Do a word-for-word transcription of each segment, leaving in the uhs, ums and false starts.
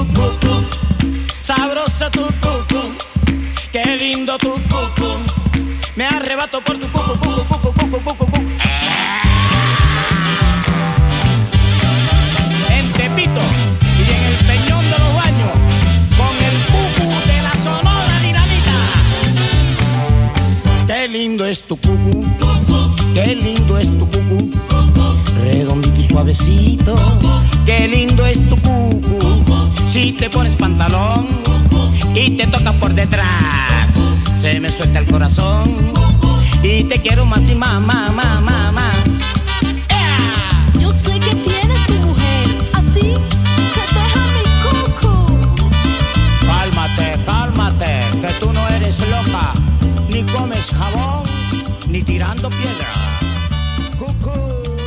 cucú, sabroso tu cucú, qué lindo tu cucú, me arrebato por tu cucú, cucú, cucú, cucú, cucú, cucú. En Tepito y en el Peñón de los Baños, con el cucú de la Sonora Dinamita. Qué lindo es tu cucú, qué lindo es tu cucú, redondito y suavecito. Qué lindo es tu cucú, si te pones pantalón y te toca por detrás, se me suelta el corazón y te quiero más y más, más, más, más, más. Yeah. Yo sé que tienes tu mujer, así que deja mi cucú. Cálmate, cálmate, que tú no eres loca, ni comes jabón, ni tirando piedra. Cucú.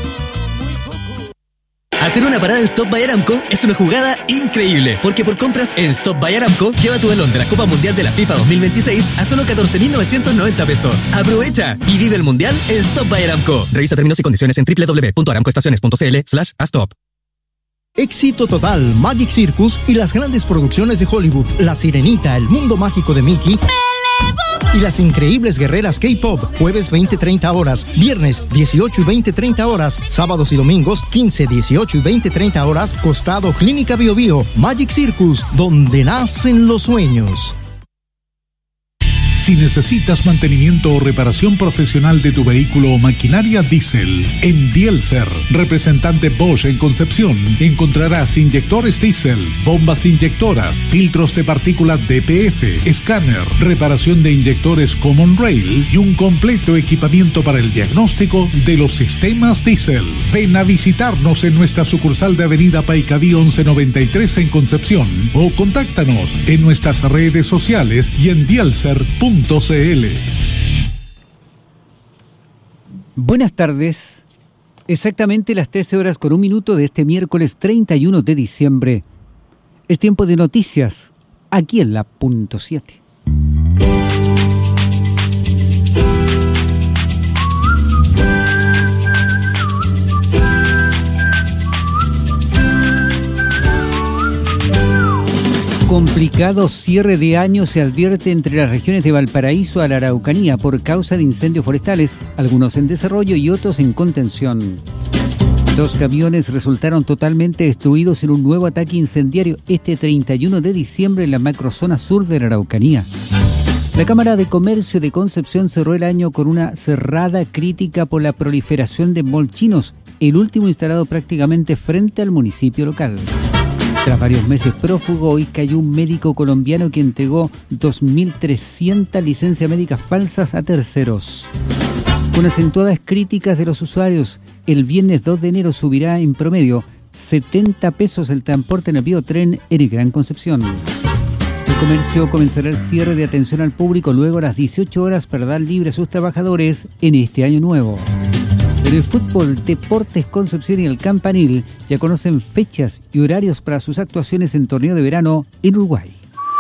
Hacer una parada en Stop by Aramco es una jugada increíble, porque por compras en Stop by Aramco, lleva tu balón de la Copa Mundial de la FIFA dos mil veintiséis a solo catorce mil novecientos noventa pesos. ¡Aprovecha! Y vive el Mundial en Stop by Aramco. Revisa términos y condiciones en doble u doble u doble u punto aramcoestaciones punto c l slash a stop. Éxito total, Magic Circus y las grandes producciones de Hollywood, La Sirenita, El Mundo Mágico de Mickey y las increíbles guerreras K-Pop, jueves veinte treinta horas, viernes dieciocho y veinte treinta horas, sábados y domingos quince, dieciocho y veinte treinta horas, costado Clínica Bio Bio. Magic Circus, donde nacen los sueños. Si necesitas mantenimiento o reparación profesional de tu vehículo o maquinaria diésel, en Dielser, representante Bosch en Concepción, encontrarás inyectores diésel, bombas inyectoras, filtros de partículas D P F, escáner, reparación de inyectores Common Rail y un completo equipamiento para el diagnóstico de los sistemas diésel. Ven a visitarnos en nuestra sucursal de Avenida Paicaví once noventa y tres en Concepción o contáctanos en nuestras redes sociales y en dielser punto c l. Buenas tardes. Exactamente las trece horas con un minuto de este miércoles treinta y uno de diciembre. Es tiempo de noticias aquí en la punto siete. Complicado cierre de año se advierte entre las regiones de Valparaíso a la Araucanía por causa de incendios forestales, algunos en desarrollo y otros en contención. Dos camiones resultaron totalmente destruidos en un nuevo ataque incendiario este treinta y uno de diciembre en la macrozona sur de la Araucanía. La Cámara de Comercio de Concepción cerró el año con una cerrada crítica por la proliferación de molchinos, el último instalado prácticamente frente al municipio local. Tras varios meses prófugo, hoy cayó un médico colombiano que entregó dos mil trescientas licencias médicas falsas a terceros. Con acentuadas críticas de los usuarios, el viernes dos de enero subirá en promedio setenta pesos el transporte en el biotren en el Gran Concepción. El comercio comenzará el cierre de atención al público luego a las dieciocho horas para dar libre a sus trabajadores en este año nuevo. En el fútbol, Deportes Concepción y el Campanil ya conocen fechas y horarios para sus actuaciones en torneo de verano en Uruguay.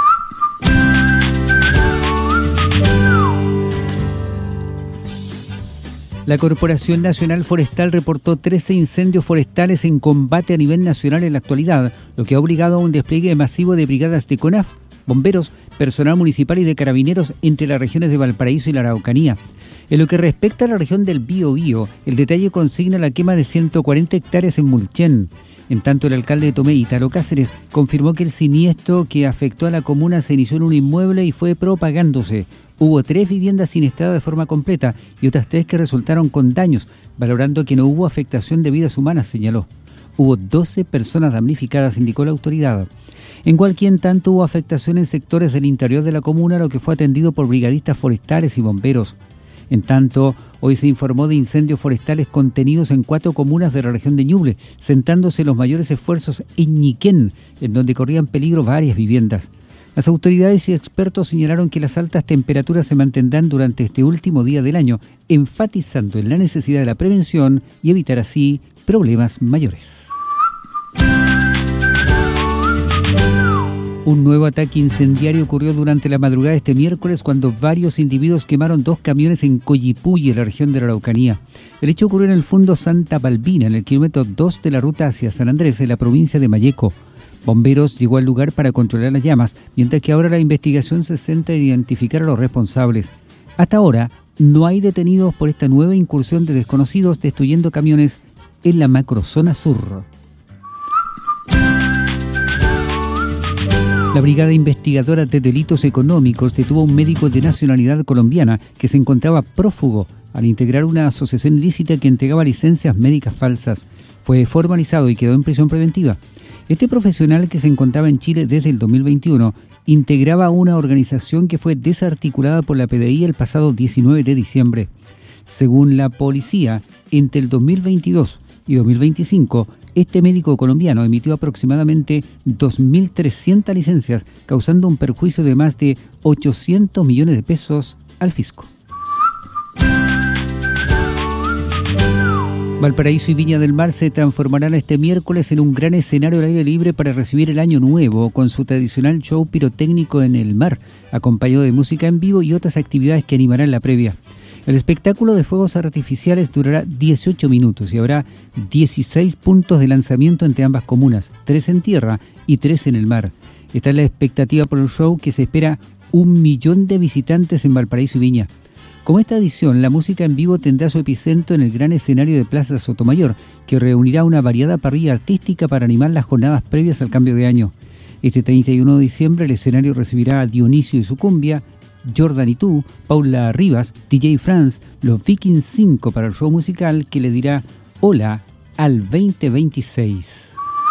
La Corporación Nacional Forestal reportó trece incendios forestales en combate a nivel nacional en la actualidad, lo que ha obligado a un despliegue masivo de brigadas de CONAF, bomberos, personal municipal y de carabineros entre las regiones de Valparaíso y la Araucanía. En lo que respecta a la región del Biobío, el detalle consigna la quema de ciento cuarenta hectáreas en Mulchen. En tanto, el alcalde de Tomé, Italo Cáceres, confirmó que el siniestro que afectó a la comuna se inició en un inmueble y fue propagándose. Hubo tres viviendas siniestradas de forma completa y otras tres que resultaron con daños, valorando que no hubo afectación de vidas humanas, señaló. Hubo doce personas damnificadas, indicó la autoridad. En cualquier tanto hubo afectación en sectores del interior de la comuna, lo que fue atendido por brigadistas forestales y bomberos. En tanto, hoy se informó de incendios forestales contenidos en cuatro comunas de la región de Ñuble, centrándose los mayores esfuerzos en Ñiquén, en donde corrían peligro varias viviendas. Las autoridades y expertos señalaron que las altas temperaturas se mantendrán durante este último día del año, enfatizando en la necesidad de la prevención y evitar así problemas mayores. Un nuevo ataque incendiario ocurrió durante la madrugada de este miércoles cuando varios individuos quemaron dos camiones en Coyipulli, en la región de la Araucanía. El hecho ocurrió en el fondo Santa Balbina, en el kilómetro dos de la ruta hacia San Andrés, en la provincia de Malleco. Bomberos llegó al lugar para controlar las llamas, mientras que ahora la investigación se centra en identificar a los responsables. Hasta ahora, no hay detenidos por esta nueva incursión de desconocidos destruyendo camiones en la macrozona sur. La Brigada Investigadora de Delitos Económicos detuvo a un médico de nacionalidad colombiana que se encontraba prófugo al integrar una asociación ilícita que entregaba licencias médicas falsas. Fue formalizado y quedó en prisión preventiva. Este profesional, que se encontraba en Chile desde el dos mil veintiuno, integraba una organización que fue desarticulada por la P D I el pasado diecinueve de diciembre. Según la policía, entre el dos mil veintidós y dos mil veinticinco, este médico colombiano emitió aproximadamente dos mil trescientas licencias, causando un perjuicio de más de ochocientos millones de pesos al fisco. Valparaíso y Viña del Mar se transformarán este miércoles en un gran escenario al aire libre para recibir el Año Nuevo, con su tradicional show pirotécnico en el mar, acompañado de música en vivo y otras actividades que animarán la previa. El espectáculo de fuegos artificiales durará dieciocho minutos y habrá dieciséis puntos de lanzamiento entre ambas comunas, tres en tierra y tres en el mar. Esta es la expectativa por el show, que se espera un millón de visitantes en Valparaíso y Viña. Como esta edición, la música en vivo tendrá su epicentro en el gran escenario de Plaza Sotomayor, que reunirá una variada parrilla artística para animar las jornadas previas al cambio de año. Este treinta y uno de diciembre el escenario recibirá a Dionisio y su cumbia, Jordan y tú, Paula Rivas, D J France, los Vikings cinco para el show musical que le dirá hola al veinte veintiséis.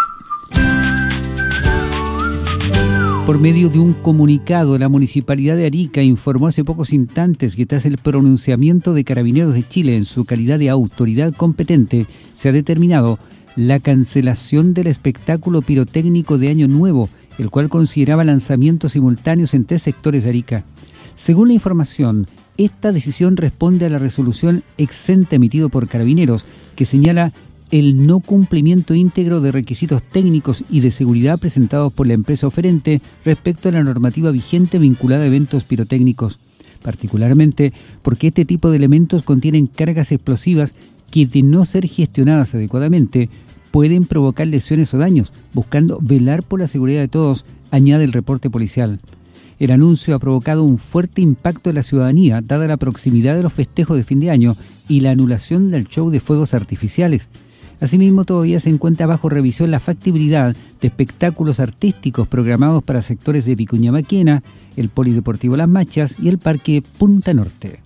Por medio de un comunicado, la Municipalidad de Arica informó hace pocos instantes que tras el pronunciamiento de Carabineros de Chile en su calidad de autoridad competente, se ha determinado la cancelación del espectáculo pirotécnico de Año Nuevo, el cual consideraba lanzamientos simultáneos en tres sectores de Arica. Según la información, esta decisión responde a la resolución exenta emitido por Carabineros, que señala el no cumplimiento íntegro de requisitos técnicos y de seguridad presentados por la empresa oferente respecto a la normativa vigente vinculada a eventos pirotécnicos, particularmente porque este tipo de elementos contienen cargas explosivas que, de no ser gestionadas adecuadamente, pueden provocar lesiones o daños, buscando velar por la seguridad de todos, añade el reporte policial. El anuncio ha provocado un fuerte impacto en la ciudadanía, dada la proximidad de los festejos de fin de año y la anulación del show de fuegos artificiales. Asimismo, todavía se encuentra bajo revisión la factibilidad de espectáculos artísticos programados para sectores de Vicuña Maquena, el Polideportivo Las Machas y el Parque Punta Norte.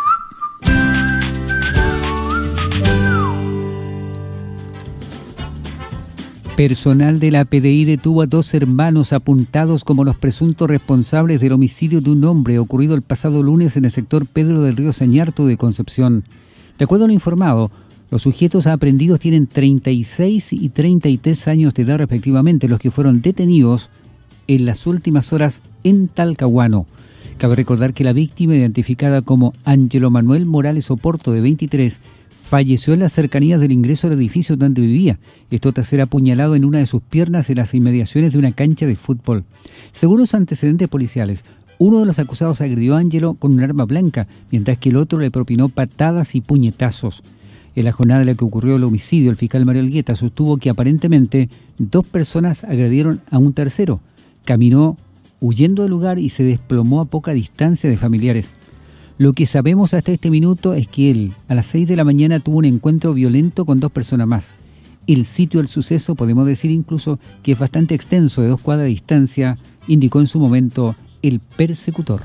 Personal de la P D I detuvo a dos hermanos apuntados como los presuntos responsables del homicidio de un hombre ocurrido el pasado lunes en el sector Pedro del Río Sañarto de Concepción. De acuerdo a lo informado, los sujetos aprehendidos tienen treinta y seis y treinta y tres años de edad respectivamente, los que fueron detenidos en las últimas horas en Talcahuano. Cabe recordar que la víctima, identificada como Ángelo Manuel Morales Oporto, de veintitrés, falleció en las cercanías del ingreso al edificio donde vivía, esto tras ser apuñalado en una de sus piernas en las inmediaciones de una cancha de fútbol. Según los antecedentes policiales, uno de los acusados agredió a Ángelo con un arma blanca, mientras que el otro le propinó patadas y puñetazos. En la jornada en la que ocurrió el homicidio, el fiscal Mario Algueta sostuvo que aparentemente dos personas agredieron a un tercero. Caminó huyendo del lugar y se desplomó a poca distancia de familiares. Lo que sabemos hasta este minuto es que él, a las seis de la mañana, tuvo un encuentro violento con dos personas más. El sitio del suceso, podemos decir incluso que es bastante extenso, de dos cuadras de distancia, indicó en su momento el persecutor.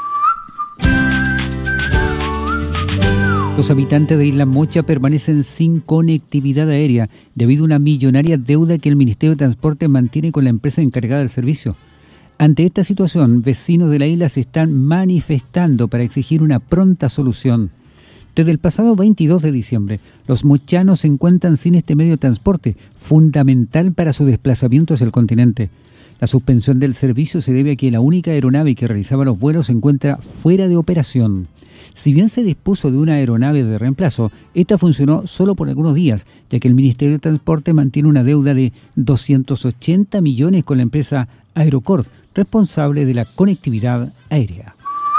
Los habitantes de Isla Mocha permanecen sin conectividad aérea debido a una millonaria deuda que el Ministerio de Transporte mantiene con la empresa encargada del servicio. Ante esta situación, vecinos de la isla se están manifestando para exigir una pronta solución. Desde el pasado veintidós de diciembre, los mochanos se encuentran sin este medio de transporte, fundamental para su desplazamiento hacia el continente. La suspensión del servicio se debe a que la única aeronave que realizaba los vuelos se encuentra fuera de operación. Si bien se dispuso de una aeronave de reemplazo, esta funcionó solo por algunos días, ya que el Ministerio de Transporte mantiene una deuda de doscientos ochenta millones con la empresa Aerocord, responsable de la conectividad aérea.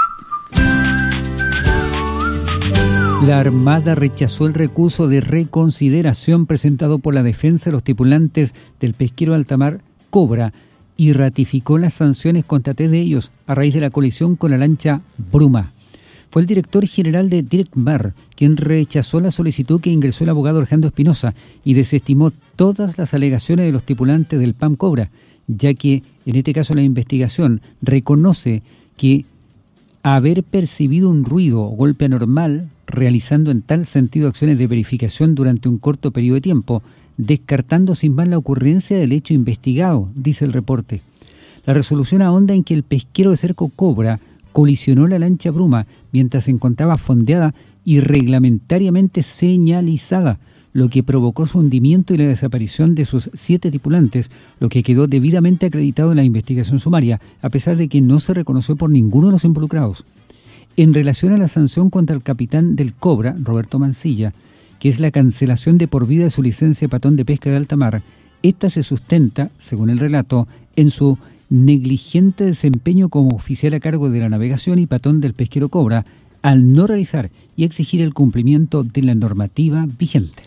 La Armada rechazó el recurso de reconsideración presentado por la defensa de los tripulantes del pesquero alta mar Cobra y ratificó las sanciones contra tres de ellos a raíz de la colisión con la lancha Bruma. Fue el director general de Directmar quien rechazó la solicitud que ingresó el abogado Alejandro Espinosa y desestimó todas las alegaciones de los tripulantes del P A M Cobra, ya que en este caso la investigación reconoce que haber percibido un ruido o golpe anormal, realizando en tal sentido acciones de verificación durante un corto periodo de tiempo, descartando sin más la ocurrencia del hecho investigado, dice el reporte. La resolución ahonda en que el pesquero de Cerco Cobra colisionó la lancha Bruma mientras se encontraba fondeada y reglamentariamente señalizada, lo que provocó su hundimiento y la desaparición de sus siete tripulantes, lo que quedó debidamente acreditado en la investigación sumaria, a pesar de que no se reconoció por ninguno de los involucrados. En relación a la sanción contra el capitán del Cobra, Roberto Mancilla, que es la cancelación de por vida de su licencia de patón de pesca de alta mar, esta se sustenta, según el relato, en su negligente desempeño como oficial a cargo de la navegación y patón del pesquero Cobra, al no realizar y exigir el cumplimiento de la normativa vigente.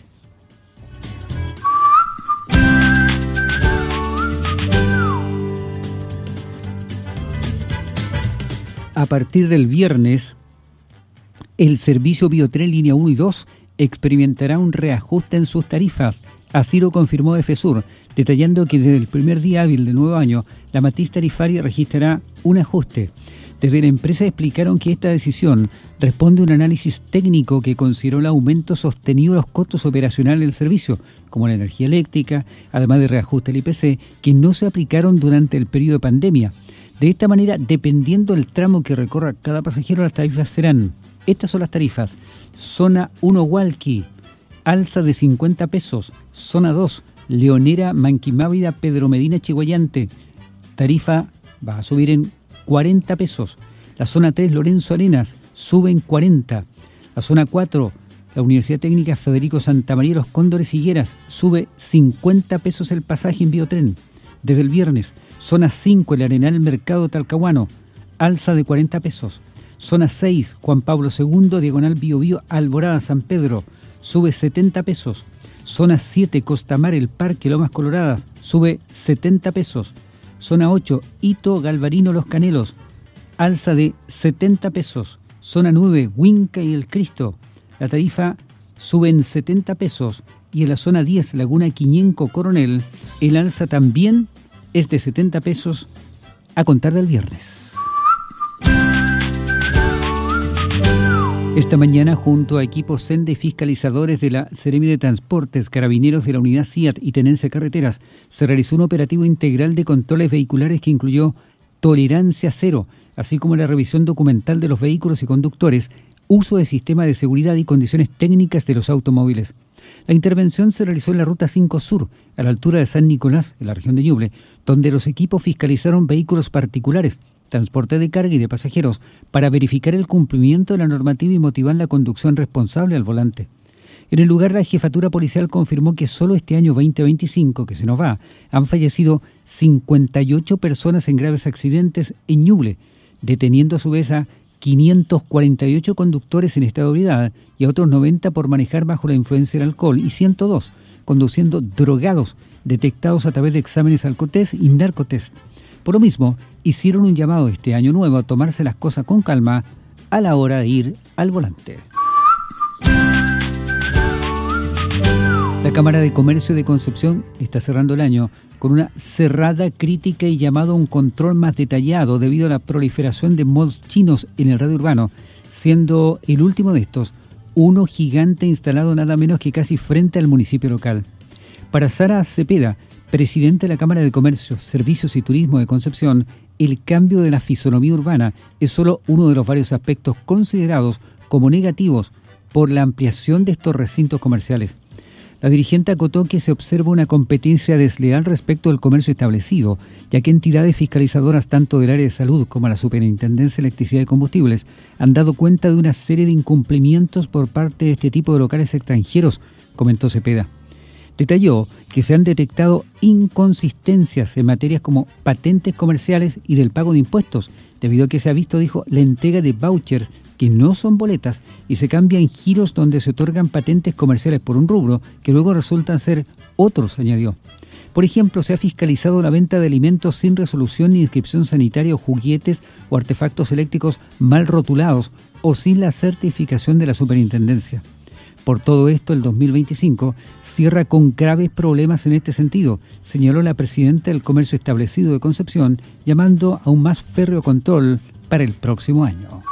A partir del viernes, el servicio Biotren Línea uno y dos experimentará un reajuste en sus tarifas. Así lo confirmó EFESUR, detallando que desde el primer día hábil del nuevo año, la matriz tarifaria registrará un ajuste. Desde la empresa explicaron que esta decisión responde a un análisis técnico que consideró el aumento sostenido de los costos operacionales del servicio, como la energía eléctrica, además de reajuste del I P C, que no se aplicaron durante el periodo de pandemia. De esta manera, dependiendo del tramo que recorra cada pasajero, las tarifas serán: estas son las tarifas. Zona uno Hualqui, alza de cincuenta pesos. Zona dos, Leonera, Manquimávida, Pedro Medina, Chiguayante, tarifa va a subir en cuarenta pesos. La zona tres, Lorenzo Arenas, sube en cuarenta. La zona cuatro, la Universidad Técnica Federico Santa María Los Cóndores Higueras, sube cincuenta pesos el pasaje en Biotren. Desde el viernes, zona cinco, el Arenal Mercado Talcahuano, alza de cuarenta pesos. Zona seis, Juan Pablo segundo, diagonal Biobío, Alborada, San Pedro, sube setenta pesos. Zona siete, Costamar, el Parque Lomas Coloradas, sube setenta pesos. Zona ocho, Hito, Galvarino, Los Canelos, alza de setenta pesos. Zona nueve, Huinca y El Cristo, la tarifa sube en setenta pesos. Y en la zona diez, Laguna Quiñenco, Coronel, el alza también es de setenta pesos a contar del viernes. Esta mañana, junto a equipos SENDE y fiscalizadores de la Seremi de Transportes, Carabineros de la Unidad CIAT y Tenencia de Carreteras, se realizó un operativo integral de controles vehiculares que incluyó tolerancia cero, así como la revisión documental de los vehículos y conductores, uso de sistemas de seguridad y condiciones técnicas de los automóviles. La intervención se realizó en la Ruta cinco Sur, a la altura de San Nicolás, en la región de Ñuble, donde los equipos fiscalizaron vehículos particulares, transporte de carga y de pasajeros, para verificar el cumplimiento de la normativa y motivar la conducción responsable al volante. En el lugar, la Jefatura Policial confirmó que solo este año veinte veinticinco, que se nos va, han fallecido cincuenta y ocho personas en graves accidentes en Ñuble, deteniendo a su vez a quinientos cuarenta y ocho conductores en estado de ebriedad y a otros noventa por manejar bajo la influencia del alcohol y ciento dos conduciendo drogados, detectados a través de exámenes alcotest y narcotest. Por lo mismo, hicieron un llamado este año nuevo a tomarse las cosas con calma a la hora de ir al volante. La Cámara de Comercio de Concepción está cerrando el año con una cerrada crítica y llamado a un control más detallado debido a la proliferación de malls chinos en el radio urbano, siendo el último de estos uno gigante instalado nada menos que casi frente al municipio local. Para Sara Cepeda, presidente de la Cámara de Comercio, Servicios y Turismo de Concepción, el cambio de la fisonomía urbana es solo uno de los varios aspectos considerados como negativos por la ampliación de estos recintos comerciales. La dirigente acotó que se observa una competencia desleal respecto al comercio establecido, ya que entidades fiscalizadoras tanto del área de salud como la Superintendencia de Electricidad y Combustibles han dado cuenta de una serie de incumplimientos por parte de este tipo de locales extranjeros, comentó Cepeda. Detalló que se han detectado inconsistencias en materias como patentes comerciales y del pago de impuestos, debido a que se ha visto, dijo, la entrega de vouchers que no son boletas y se cambian giros donde se otorgan patentes comerciales por un rubro que luego resultan ser otros, añadió. Por ejemplo, se ha fiscalizado la venta de alimentos sin resolución ni inscripción sanitaria o juguetes o artefactos eléctricos mal rotulados o sin la certificación de la superintendencia. Por todo esto, el dos mil veinticinco cierra con graves problemas en este sentido, señaló la presidenta del Comercio Establecido de Concepción, llamando a un más férreo control para el próximo año.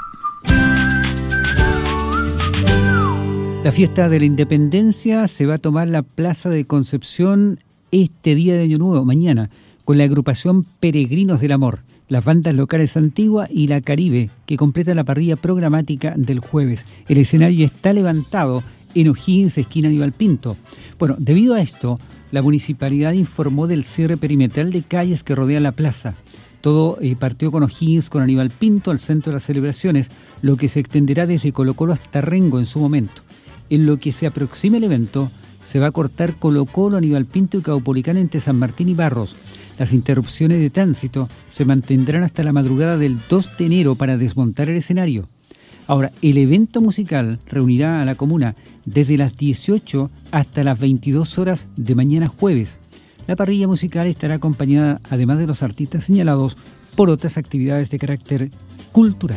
La fiesta de la Independencia se va a tomar la Plaza de Concepción este día de Año Nuevo, mañana, con la agrupación Peregrinos del Amor, las bandas locales Antigua y La Caribe, que completa la parrilla programática del jueves. El escenario está levantado en O'Higgins, esquina Aníbal Pinto. Bueno, debido a esto, la municipalidad informó del cierre perimetral de calles que rodean la plaza. Todo eh, partió con O'Higgins, con Aníbal Pinto, al centro de las celebraciones, lo que se extenderá desde Colo Colo hasta Rengo en su momento. En lo que se aproxima el evento, se va a cortar Colo Colo, Aníbal Pinto y Caupolicán entre San Martín y Barros. Las interrupciones de tránsito se mantendrán hasta la madrugada del dos de enero para desmontar el escenario. Ahora, el evento musical reunirá a la comuna desde las dieciocho hasta las veintidós horas de mañana jueves. La parrilla musical estará acompañada, además de los artistas señalados, por otras actividades de carácter cultural.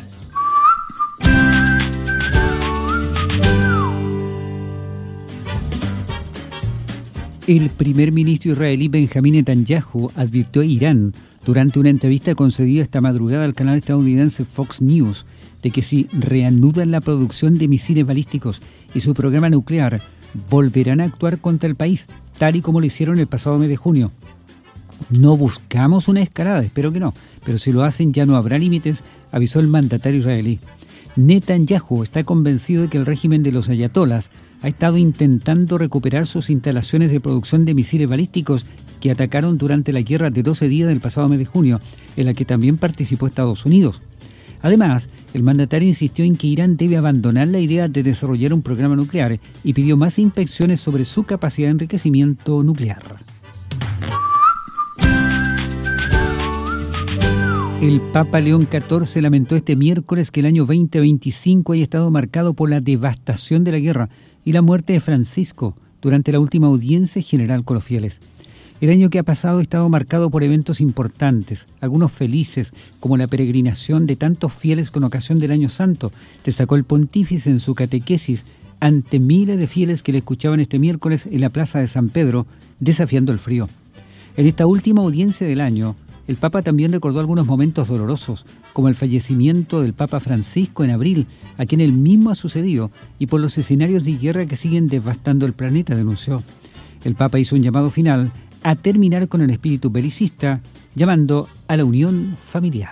El primer ministro israelí Benjamín Netanyahu advirtió a Irán durante una entrevista concedida esta madrugada al canal estadounidense Fox News de que si reanudan la producción de misiles balísticos y su programa nuclear, volverán a actuar contra el país, tal y como lo hicieron el pasado mes de junio. No buscamos una escalada, espero que no, pero si lo hacen ya no habrá límites, avisó el mandatario israelí. Netanyahu está convencido de que el régimen de los ayatolas ha estado intentando recuperar sus instalaciones de producción de misiles balísticos que atacaron durante la guerra de doce días del pasado mes de junio, en la que también participó Estados Unidos. Además, el mandatario insistió en que Irán debe abandonar la idea de desarrollar un programa nuclear y pidió más inspecciones sobre su capacidad de enriquecimiento nuclear. El Papa León catorce lamentó este miércoles que el año veinte veinticinco haya estado marcado por la devastación de la guerra y la muerte de Francisco durante la última audiencia general con los fieles. El año que ha pasado ha estado marcado por eventos importantes, algunos felices, como la peregrinación de tantos fieles con ocasión del Año Santo, destacó el pontífice en su catequesis ante miles de fieles que le escuchaban este miércoles en la plaza de San Pedro, desafiando el frío. En esta última audiencia del año, el Papa también recordó algunos momentos dolorosos, como el fallecimiento del Papa Francisco en abril, a quien él mismo ha sucedido, y por los escenarios de guerra que siguen devastando el planeta, denunció. El Papa hizo un llamado final a terminar con el espíritu belicista, llamando a la unión familiar.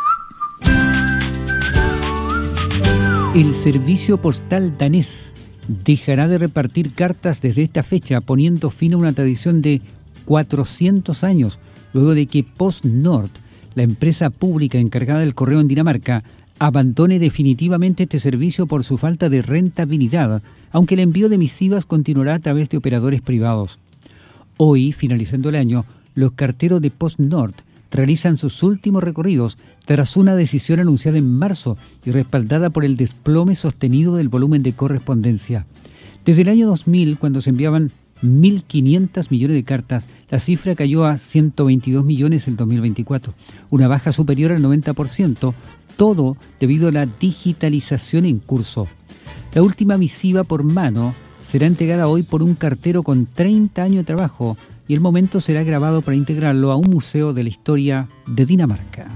El servicio postal danés dejará de repartir cartas desde esta fecha, poniendo fin a una tradición de cuatrocientos años, luego de que PostNord, la empresa pública encargada del correo en Dinamarca, abandone definitivamente este servicio por su falta de rentabilidad, aunque el envío de misivas continuará a través de operadores privados. Hoy, finalizando el año, los carteros de PostNord realizan sus últimos recorridos tras una decisión anunciada en marzo y respaldada por el desplome sostenido del volumen de correspondencia. Desde el año dos mil, cuando se enviaban mil quinientos millones de cartas, la cifra cayó a ciento veintidós millones en el dos mil veinticuatro, una baja superior al noventa por ciento, todo debido a la digitalización en curso. La última misiva por mano será entregada hoy por un cartero con treinta años de trabajo y el momento será grabado para integrarlo a un museo de la historia de Dinamarca.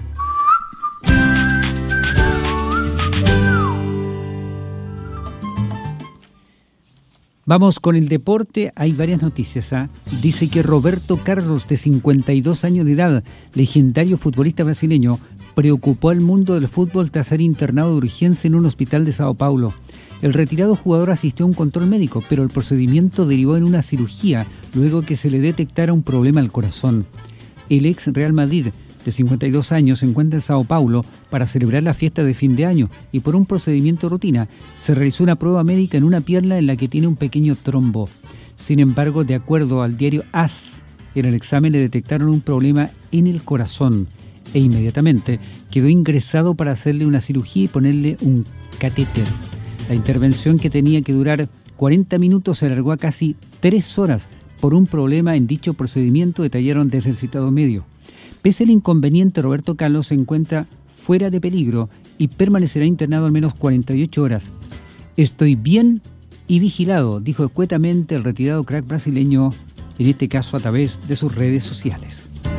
Vamos con el deporte, hay varias noticias. ¿eh? Dice que Roberto Carlos, de cincuenta y dos años de edad, legendario futbolista brasileño, preocupó al mundo del fútbol tras ser internado de urgencia en un hospital de Sao Paulo. El retirado jugador asistió a un control médico, pero el procedimiento derivó en una cirugía luego que se le detectara un problema al corazón. El ex Real Madrid, de cincuenta y dos años, se encuentra en Sao Paulo para celebrar la fiesta de fin de año y por un procedimiento de rutina se realizó una prueba médica en una pierna en la que tiene un pequeño trombo. Sin embargo, de acuerdo al diario A S, en el examen le detectaron un problema en el corazón. e inmediatamente quedó ingresado para hacerle una cirugía y ponerle un catéter. La intervención, que tenía que durar cuarenta minutos, se alargó a casi tres horas por un problema en dicho procedimiento, detallaron desde el citado medio. Pese al inconveniente, Roberto Carlos se encuentra fuera de peligro y permanecerá internado al menos cuarenta y ocho horas. Estoy bien y vigilado, dijo escuetamente el retirado crack brasileño, en este caso a través de sus redes sociales.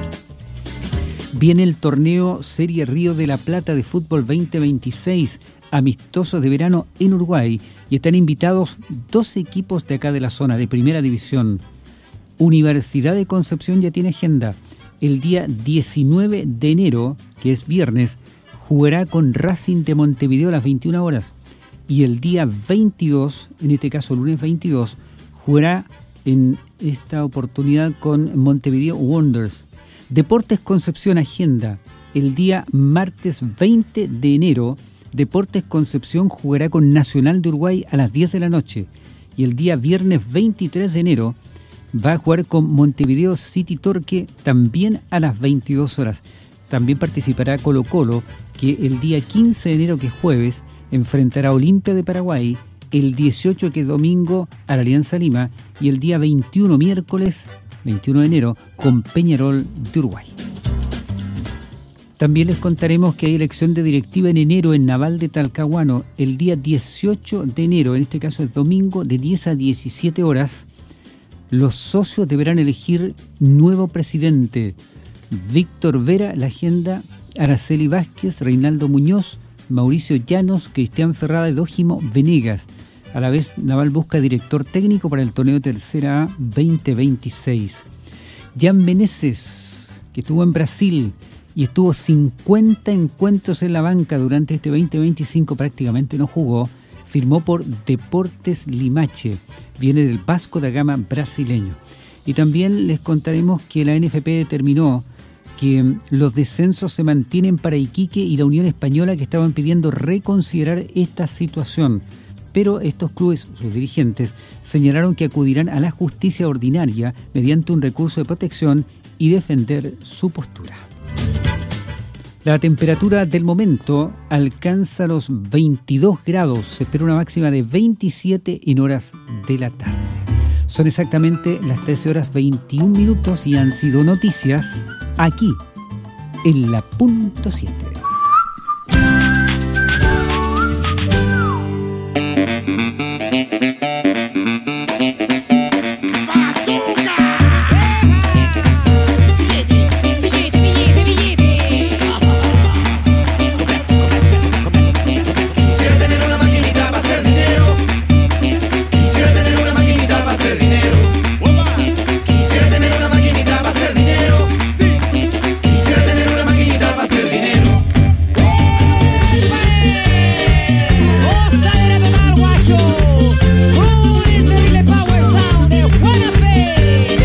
Viene el torneo Serie Río de la Plata de fútbol veinte veintiséis, amistosos de verano en Uruguay, y están invitados dos equipos de acá de la zona de primera división. Universidad de Concepción ya tiene agenda. El día diecinueve de enero, que es viernes, jugará con Racing de Montevideo a las veintiuna horas. Y el día veintidós, en este caso lunes veintidós, jugará en esta oportunidad con Montevideo Wanderers. Deportes Concepción agenda. El día martes veinte de enero, Deportes Concepción jugará con Nacional de Uruguay a las diez de la noche. Y el día viernes veintitrés de enero va a jugar con Montevideo City Torque también a las veintidós horas. También participará Colo Colo, que el día quince de enero, que es jueves, enfrentará a Olimpia de Paraguay, el dieciocho, que es domingo, a la Alianza Lima, y el día veintiuno, miércoles veintiuno de enero, con Peñarol de Uruguay. También les contaremos que hay elección de directiva en enero en Naval de Talcahuano, el día dieciocho de enero, en este caso es domingo, de diez a diecisiete horas. Los socios deberán elegir nuevo presidente. Víctor Vera, la agenda, Araceli Vázquez, Reinaldo Muñoz, Mauricio Llanos, Cristian Ferrada y Dójimo Venegas. A la vez, Naval busca director técnico para el torneo Tercera A veinte veintiséis. Jan Meneses, que estuvo en Brasil y estuvo cincuenta encuentros en la banca durante este veinte veinticinco, prácticamente no jugó, firmó por Deportes Limache, viene del Vasco da Gama brasileño. Y también les contaremos que la N F P determinó que los descensos se mantienen para Iquique y la Unión Española, que estaban pidiendo reconsiderar esta situación. Pero estos clubes, sus dirigentes, señalaron que acudirán a la justicia ordinaria mediante un recurso de protección y defender su postura. La temperatura del momento alcanza los veintidós grados, se espera una máxima de veintisiete en horas de la tarde. Son exactamente las trece horas veintiún minutos y han sido noticias aquí en la punto siete. Power Sound de Juana Fe.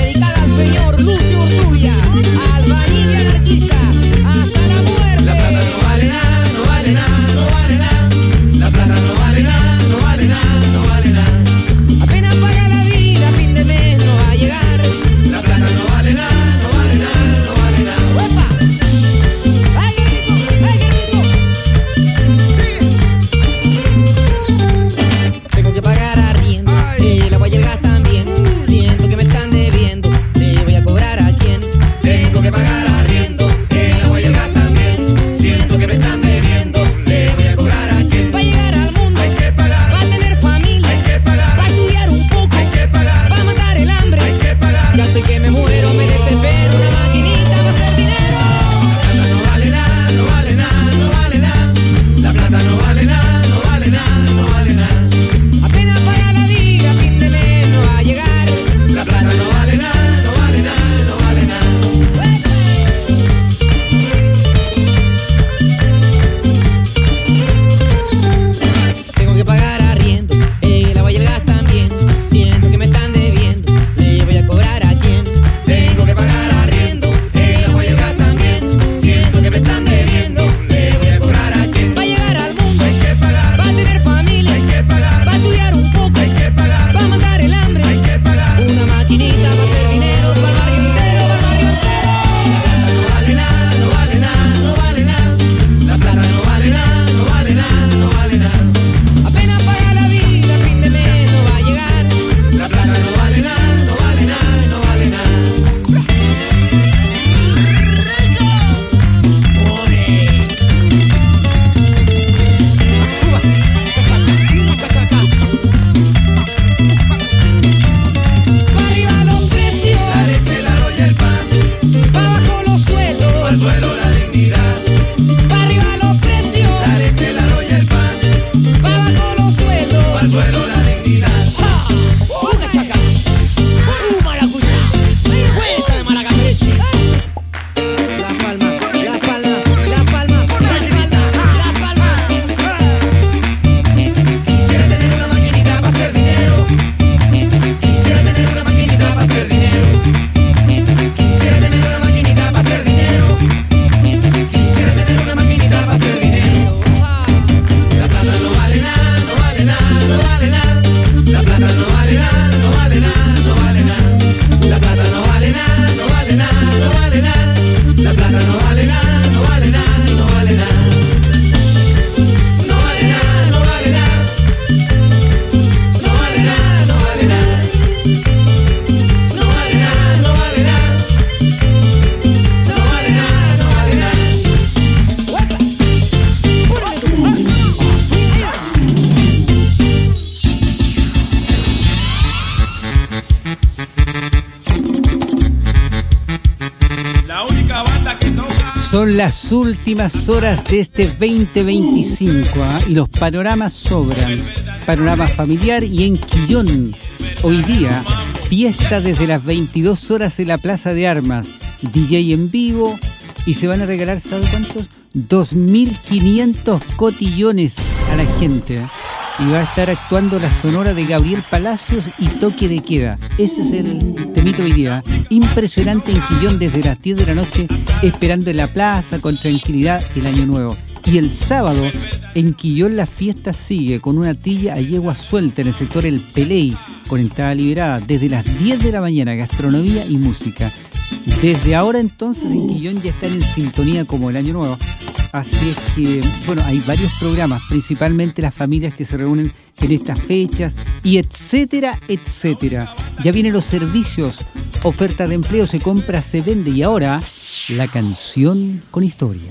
Son las últimas horas de este veinte veinticinco, ¿eh? Y los panoramas sobran. Panorama familiar y en Quillón. Hoy día, fiesta desde las veintidós horas en la Plaza de Armas. D J en vivo y se van a regalar, ¿sabe cuántos? dos mil quinientos cotillones a la gente, ¿eh? Y va a estar actuando la sonora de Gabriel Palacios y Toque de Queda. Ese es el temito hoy día. Impresionante en Quillón desde las diez de la noche, esperando en la plaza con tranquilidad el año nuevo. Y el sábado en Quillón la fiesta sigue con una trilla a yegua suelta en el sector El Peley, con entrada liberada desde las diez de la mañana, gastronomía y música. Desde ahora entonces en Quillón ya están en sintonía como el año nuevo. Así es que, bueno, hay varios programas, principalmente las familias que se reúnen en estas fechas y etcétera, etcétera. Ya vienen los servicios, oferta de empleo, se compra, se vende y ahora la canción con historia.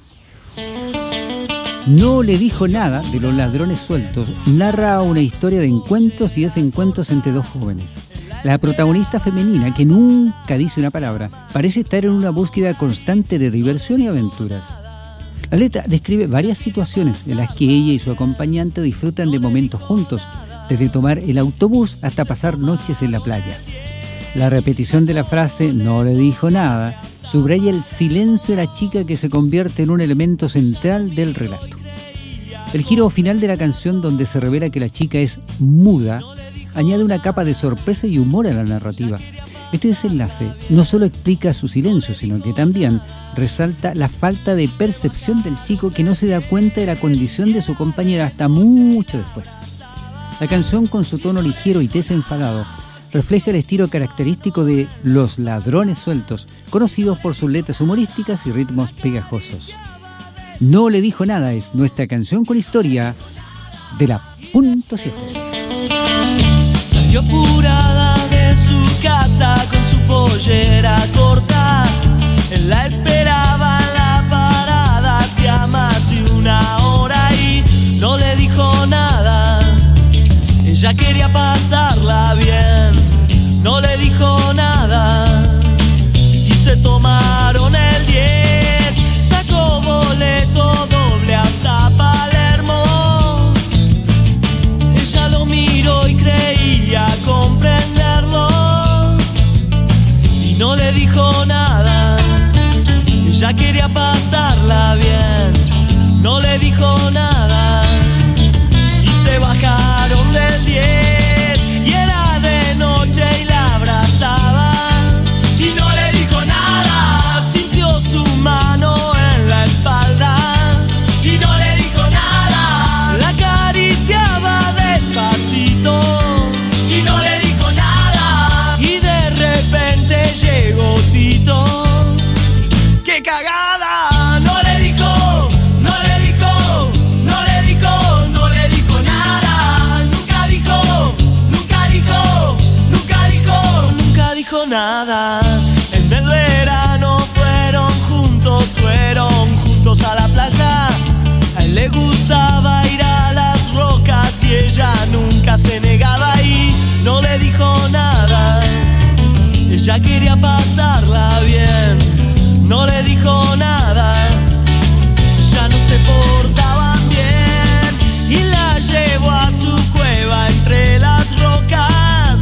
No le dijo nada de los ladrones sueltos. Narra una historia de encuentros y desencuentros entre dos jóvenes. La protagonista femenina, que nunca dice una palabra, parece estar en una búsqueda constante de diversión y aventuras. La letra describe varias situaciones en las que ella y su acompañante disfrutan de momentos juntos, desde tomar el autobús hasta pasar noches en la playa. La repetición de la frase "no le dijo nada" subraya el silencio de la chica, que se convierte en un elemento central del relato. El giro final de la canción, donde se revela que la chica es muda, añade una capa de sorpresa y humor a la narrativa. Este desenlace no solo explica su silencio, sino que también resalta la falta de percepción del chico, que no se da cuenta de la condición de su compañera hasta mucho después. La canción, con su tono ligero y desenfadado, refleja el estilo característico de Los Ladrones Sueltos, conocidos por sus letras humorísticas y ritmos pegajosos. No le dijo nada es nuestra canción con historia de la punto siete. Salió apurada de su casa con su pollera corta. Él la esperaba en la parada hacía más de una hora y no le dijo nada. Ella quería pasarla bien, no le dijo nada. Y se tomaron el diez, sacó boleto doble hasta Palermo. Ella lo miró y creía comprenderlo y no le dijo nada. Ella quería pasarla bien, no le dijo nada. Y se bajaron del diez y era de noche y la abrazaba y no le dijo nada. Sintió su mano en la espalda y no le dijo nada. La acariciaba despacito y no le dijo nada. Y de repente llegó Tito. ¡Qué cagada! No le dijo, no le dijo, no le dijo, no le dijo nada. Nunca dijo, nunca dijo, nunca dijo, nunca dijo nada. En el verano fueron juntos, fueron juntos a la playa. A él le gustaba ir a las rocas y ella nunca se negaba y no le dijo nada. Ella quería pasarla bien, no le dijo nada. Ya no se portaban bien y la llevó a su cueva entre las rocas.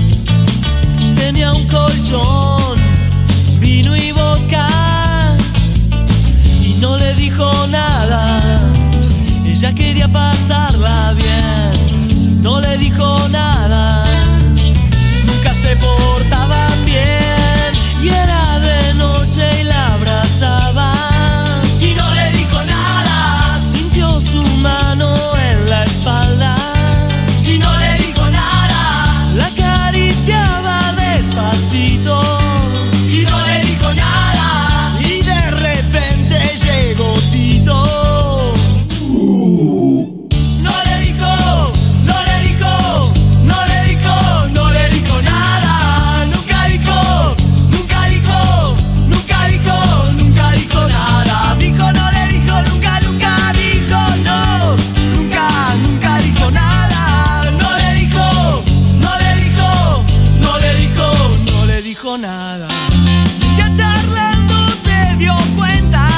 Tenía un colchón, vino y vodka y no le dijo nada. Ella quería pasarla bien, no le dijo nada. Nunca se portaban bien y era de noche y la abrazaba y no le dijo nada. Sintió su mano en la espalda y no le dijo nada. La acariciaba despacito y no le dijo nada. Y de repente llegó Tito. No le dijo, no le dijo, no le dijo, no le dijo nada. Nunca dijo, nunca dijo, nunca dijo, nunca dijo nada. Dijo, no le dijo, nunca, nunca dijo, no. Nunca, nunca dijo nada. No le dijo, no le dijo, no le dijo, no le dijo nada. Ya charlando se dio cuenta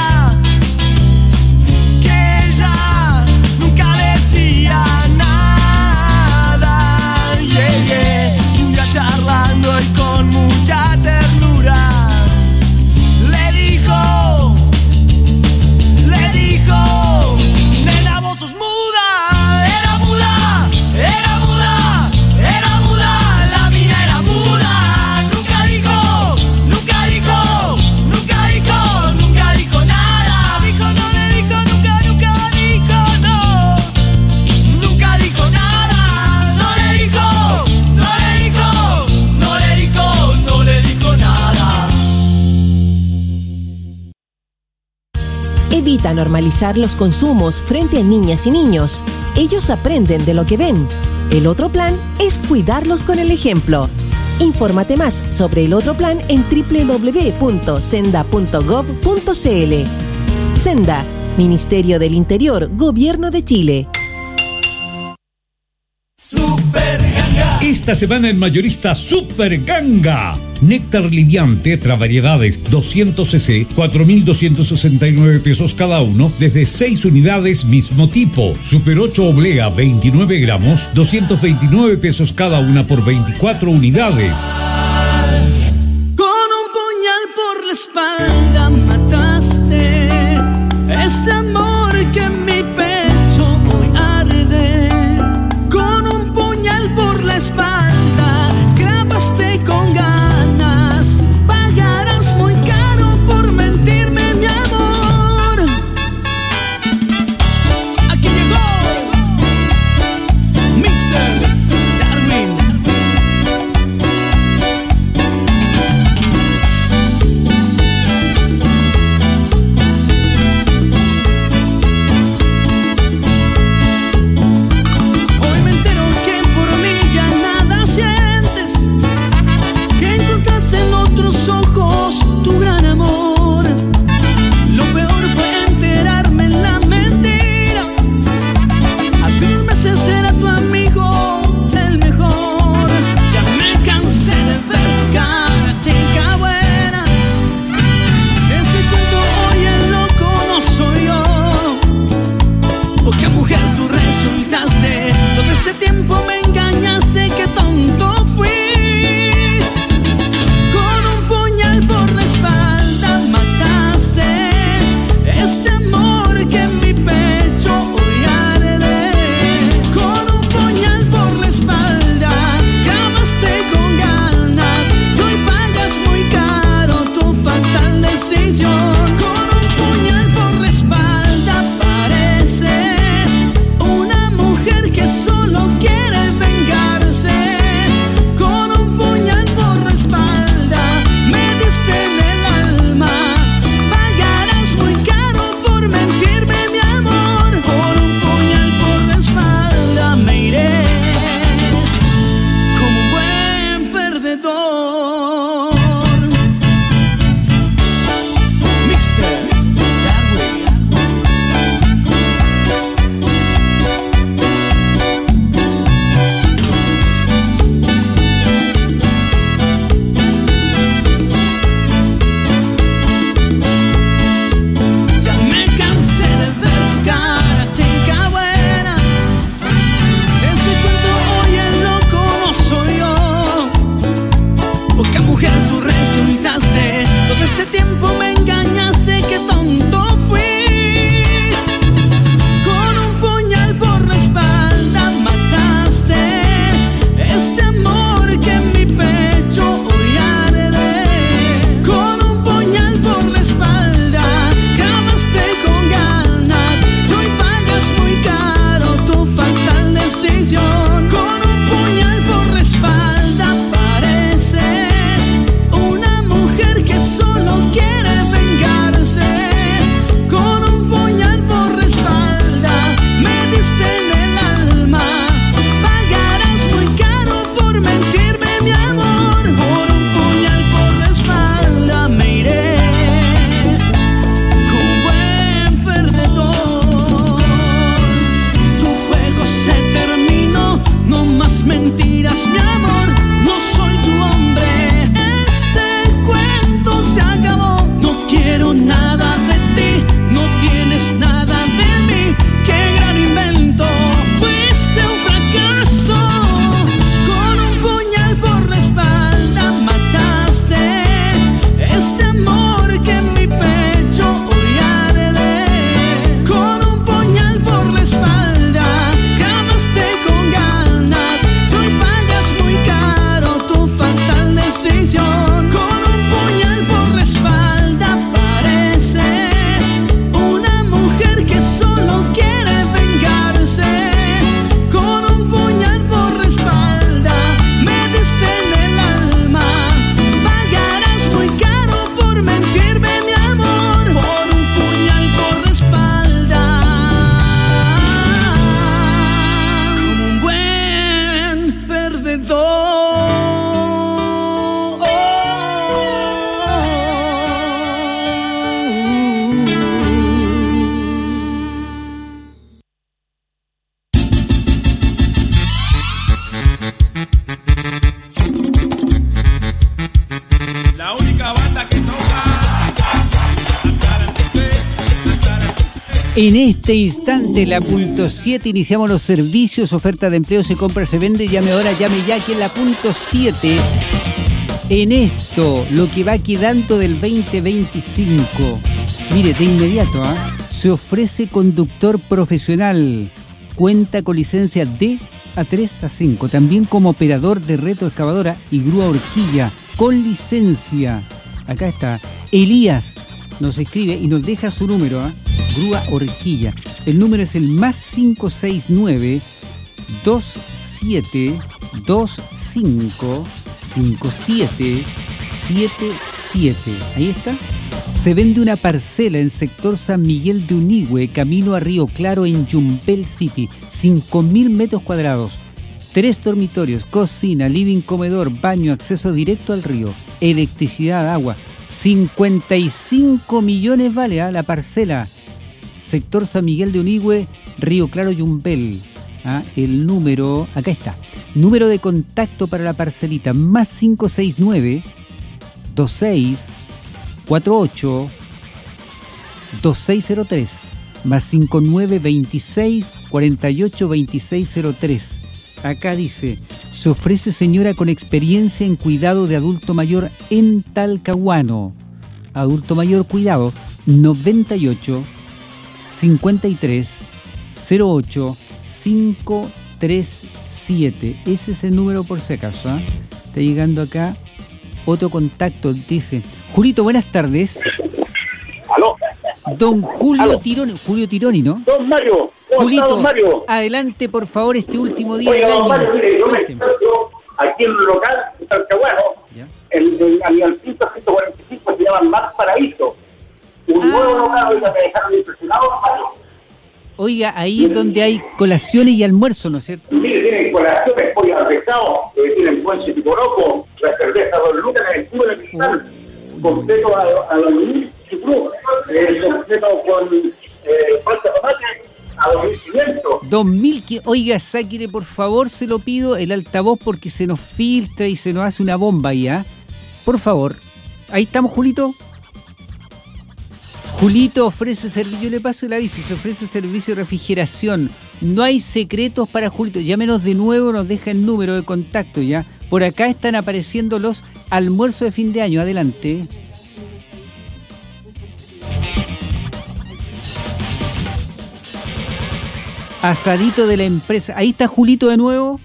necesita normalizar los consumos frente a niñas y niños. Ellos aprenden de lo que ven. El otro plan es cuidarlos con el ejemplo. Infórmate más sobre el otro plan en doble u doble u doble u punto senda punto gov punto c l. Senda, Ministerio del Interior, Gobierno de Chile. Esta semana en Mayorista Super Ganga. Néctar livian tetra variedades doscientos centilitros, cuatro mil doscientos sesenta y nueve pesos cada uno, desde seis unidades mismo tipo. Super ocho oblea veintinueve gramos, doscientos veintinueve pesos cada una por veinticuatro unidades. Con un puñal por la espalda mataste ese amor que en mi pecho hoy arde. Con un puñal por la espalda clavaste con ganas. Pagarás muy caro por mentirme, mi amor. Aquí llegó míster Darwin. Hoy me entero que por mí ya nada sientes, que encontraste en otros ojos tu gran amor. Lo peor fue enterarme en la mentira. Hace unos meses era tu amigo el mejor. Ya me cansé de ver tu cara, chica buena. Ese cuento hoy el loco no soy yo. Poca mujer tú resultaste. Todo ese tiempo me engañaste, qué tonto fui. Con un puñal por la espalda mataste este amor que en mi pecho hoy arde. Con un puñal por la espalda clavaste con ganas y hoy pagas muy caro tu fatal decisión. Con un puñal por la espalda pareces una mujer que solo quiere vengarse. Con un puñal por la espalda me diste en el alma. Pagarás muy caro por mentirme, mi amor. Con un puñal por la espalda me iré como un buen perdedor. míster Darwin. Ya me cansé de ver tu cara, chica buena. Ese cuento hoy el loco no soy yo. Poca mujer tú resultaste. Todo ese tiempo me engañaste, qué tonto fui. Con un puñal por la espalda mataste este amor que en mi pecho hoy arde. Con un puñal por la espalda clavaste con ganas y hoy pagas muy caro tu fatal decisión. Con un puñal por la espalda pareces En este instante, la punto siete, iniciamos los servicios, oferta de empleo, se compra, se vende, llame ahora, llame ya, aquí en la punto siete. En esto, lo que va quedando del veinte veinticinco. Mire, de inmediato, ¿eh? Se ofrece conductor profesional, cuenta con licencia D A tres A cinco, también como operador de retroexcavadora y grúa horquilla, con licencia. Acá está, Elías nos escribe y nos deja su número, ¿eh? Grúa horquilla. El número es el más cinco seis nueve, dos siete dos cinco, cinco siete siete siete. Ahí está. Se vende una parcela en sector San Miguel de Unigüe, camino a Río Claro en Yumbel City, cinco mil metros cuadrados. Tres dormitorios, cocina, living, comedor, baño, acceso directo al río, electricidad, agua. cincuenta y cinco millones vale, ¿eh? La parcela. Sector San Miguel de Unigüe, Río Claro, Yumbel. ¿Ah? El número, acá está. Número de contacto para la parcelita, más cinco seis nueve, dos seis cuatro ocho, dos seis cero tres, más cinco nueve veintiséis, cuarenta y ocho, veintiséis cero tres. Acá dice, se ofrece señora con experiencia en cuidado de adulto mayor en Talcahuano. Adulto mayor cuidado, noventa y ocho, cincuenta y tres, cero ocho, cinco tres siete. Ese es el número por si acaso, ¿eh? Está llegando acá otro contacto, dice, Julito, buenas tardes. ¿Aló? Don Julio ¿Aló? Tironi, Julio Tironi, ¿no? Don Mario, ¿cómo Julito, está, don Mario? adelante por favor este último día Oiga, del don año. Mario, mire, yo me Cuénteme. encuentro aquí en un local de Talcahuano, Ya. el del Aliancito ciento cuarenta y cinco, se llama Mar Paraíso. Un Ah. nuevo local, oiga, me dejaron impresionado, don Mario. Oiga, ahí es donde hay colaciones y almuerzo, ¿no es cierto? Mire, tienen colaciones, pollo al pescado, eh, tienen buen chipicoroco, la cerveza Don Lucas en el cubo de cristal, completo a, a los mil chipru, eh, completo con eh, falta de tomate a dos mil quinientos. dos mil, que, oiga, sáquele por favor, se lo pido, el altavoz porque se nos filtra y se nos hace una bomba ahí, ¿ah? Por favor. Ahí estamos, Julito. Julito ofrece servicio, yo le paso el aviso, se ofrece servicio de refrigeración. No hay secretos para Julito. Llámenos de nuevo, nos deja el número de contacto ya. Por acá están apareciendo los almuerzos de fin de año. Adelante. Asadito de la empresa. Ahí está Julito de nuevo.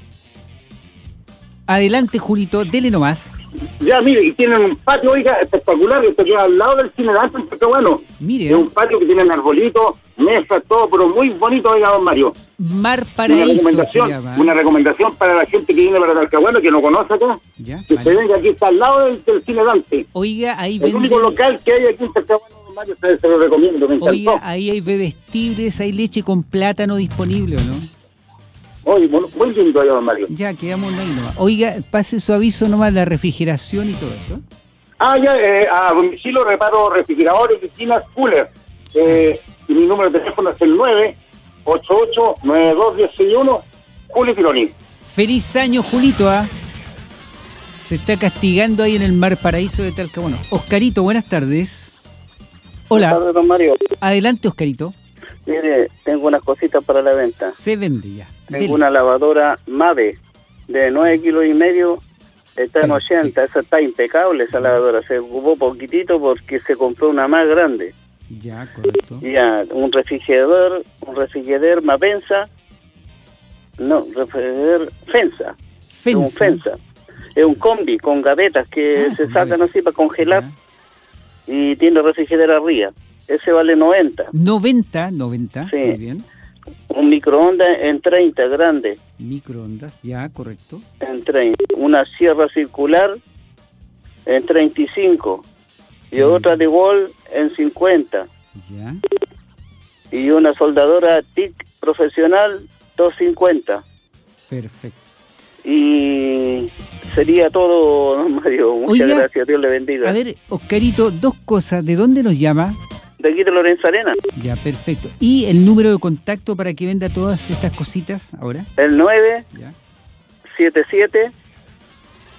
Adelante, Julito, dele nomás. Ya, mire, y tienen un patio, oiga, espectacular, esto queda al lado del cine de arte, porque bueno, Mire, es un patio que tiene arbolitos, mesas, todo, pero muy bonito, oiga, don Mario. Mar Una Paraíso se recomendación, llama. una recomendación para la gente que viene para Talcahuano, que no conoce acá, Ya, que vale. se venga, aquí está al lado del, del cine Dante. Oiga, ahí El venden... único local que hay aquí en Talcahuano, don Mario, se, se lo recomiendo, me encantó. Oiga, ahí hay bebestibles, hay leche con plátano disponible, ¿o no? Oye, muy, muy lindo allá, don Mario. Ya, quedamos ahí nomás. Oiga, pase su aviso nomás, la refrigeración y todo eso. Ah, ya, eh, a domicilio reparo refrigeradores, piscinas, cooler. Eh, y mi número de teléfono es el nueve ocho ocho, nueve dos uno cero uno, Julio Tironi. Feliz año, Julito, ¿ah? Se está castigando ahí en el Mar Paraíso de Talcahuano. Oscarito, buenas tardes. Hola. Buenas tardes, don Mario. Adelante, Oscarito. Mire, tengo unas cositas para la venta. Se vende ya. Tengo Dele. una lavadora Mave de nueve kilos y medio, está en ochenta, esa está impecable, esa lavadora. Se ocupó poquitito porque se compró una más grande. Ya, correcto. Ya, un refrigerador, un refrigerador Mapensa, no, refrigerador Fensa. Es un Fensa. Es un combi con gavetas que Ah, se con sacan gavetas. así para congelar y tiene refrigerador arriba. Ese vale noventa. noventa, noventa, Sí. muy bien. Un microondas en treinta, grande. Microondas, ya, correcto. En treinta. Una sierra circular en treinta y cinco. Y otra de Wall en cincuenta. Ya. Y una soldadora T I C profesional doscientos cincuenta. Perfecto. Y sería todo, don Mario. Muchas Oiga, gracias. Dios le bendiga. A ver, Oscarito, dos cosas. ¿De dónde nos llama? De aquí de Lorenzo Arena. Ya, perfecto. ¿Y el número de contacto para que venda todas estas cositas ahora? El nueve Ya. siete siete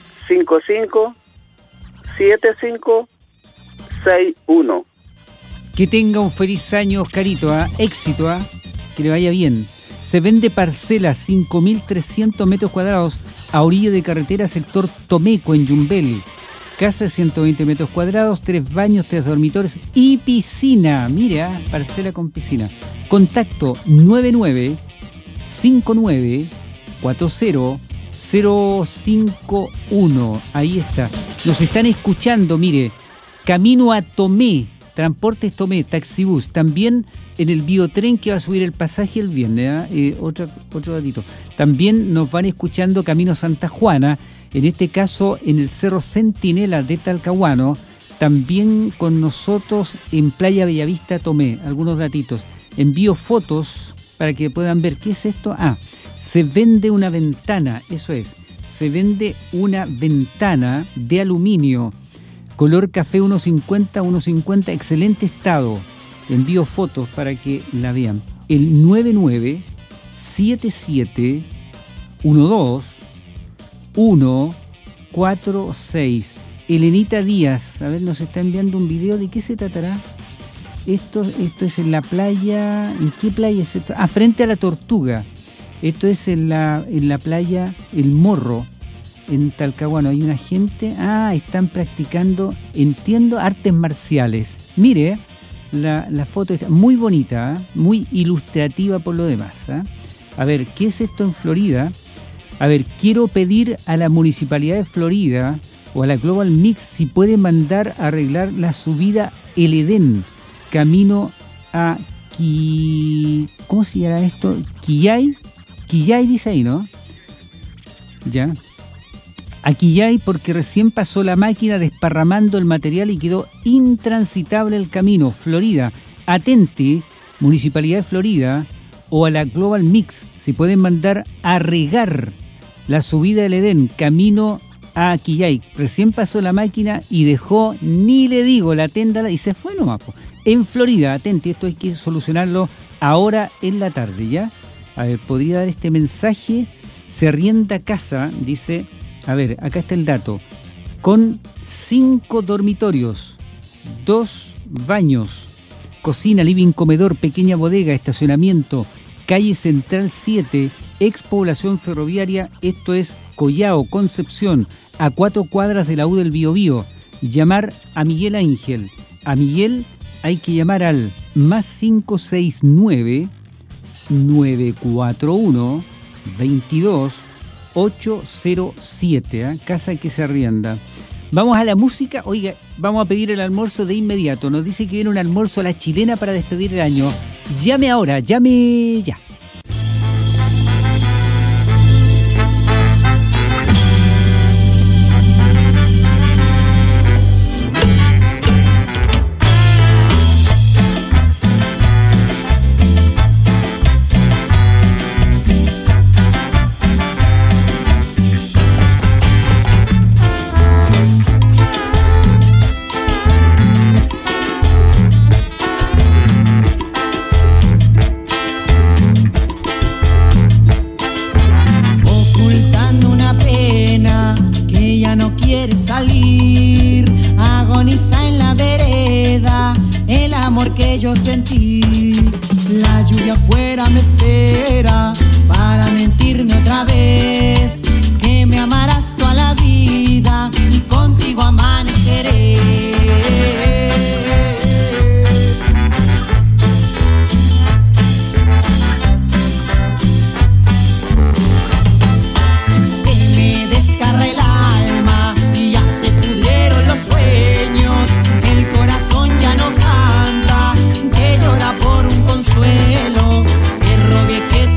cinco cinco siete cinco seis uno. Que tenga un feliz año, Oscarito, ¿ah? Éxito, ¿ah? Que le vaya bien. Se vende parcela, cinco mil trescientos metros cuadrados, a orilla de carretera, sector Tomeco, en Yumbel. Casa de ciento veinte metros cuadrados, tres baños, tres dormitorios y piscina. Mira, parcela con piscina. Contacto nueve nueve cinco nueve cuatro cero cero cinco uno. Ahí está. Nos están escuchando, mire. Camino a Tomé, Transportes Tomé, Taxibús. También en el biotren que va a subir el pasaje el viernes. ¿eh? Eh, otro, otro datito. También nos van escuchando Camino Santa Juana, en este caso en el Cerro Centinela de Talcahuano. También con nosotros en Playa Bellavista Tomé. Algunos datitos. Envío fotos para que puedan ver qué es esto. Ah, se vende una ventana, eso es. Se vende una ventana de aluminio. Color café uno cincuenta, uno cincuenta, excelente estado. Envío fotos para que la vean. El nueve nueve siete siete uno dos uno cuatro seis. Elenita Díaz, a ver, nos está enviando un video. ¿De qué se tratará? Esto, esto es en la playa. ¿En qué playa es esto? Ah, frente a la Tortuga. Esto es en la, en la playa El Morro, en Talcahuano. Hay una gente, ah, están practicando, entiendo, artes marciales. Mire, la, la foto está muy bonita, ¿eh? Muy ilustrativa por lo demás. ¿eh? A ver, ¿qué es esto en Florida? A ver, quiero pedir a la Municipalidad de Florida o a la Global Mix si puede mandar a arreglar la subida El Edén, camino a Qui... ¿Cómo se llama esto? Quillay, Quillay dice ahí, ¿no? Ya. Aquí ya hay, porque recién pasó la máquina desparramando el material y quedó intransitable el camino. Florida, atente, Municipalidad de Florida o a la Global Mix, si pueden mandar a regar la subida del Edén, camino a Quillay. Recién pasó la máquina y dejó, ni le digo, la tenda y se fue nomás. En Florida, atente, esto hay que solucionarlo ahora en la tarde, ¿ya? A ver, podría dar este mensaje. Se arrienda casa, dice... A ver, acá está el dato. Con cinco dormitorios, dos baños, cocina, living, comedor, pequeña bodega, estacionamiento, calle Central siete, ex población ferroviaria. Esto es Collao, Concepción, a cuatro cuadras de la U del Biobío. Llamar a Miguel Ángel. A Miguel hay que llamar al más cinco seis nueve nueve cuatro uno veintidós ocho cero siete, ¿eh? Casa que se arrienda. Vamos a la música. Oiga, vamos a pedir el almuerzo de inmediato. Nos dice que viene un almuerzo a la chilena para despedir el año. Llame ahora, llame ya. Yo sentí la lluvia afuera me espera para mentirme otra vez que me amarás toda la vida y contigo amaneceré. Se me desgarra el alma y ya se pudrieron los sueños, el corazón ya no canta, llora por un consuelo, te rogué que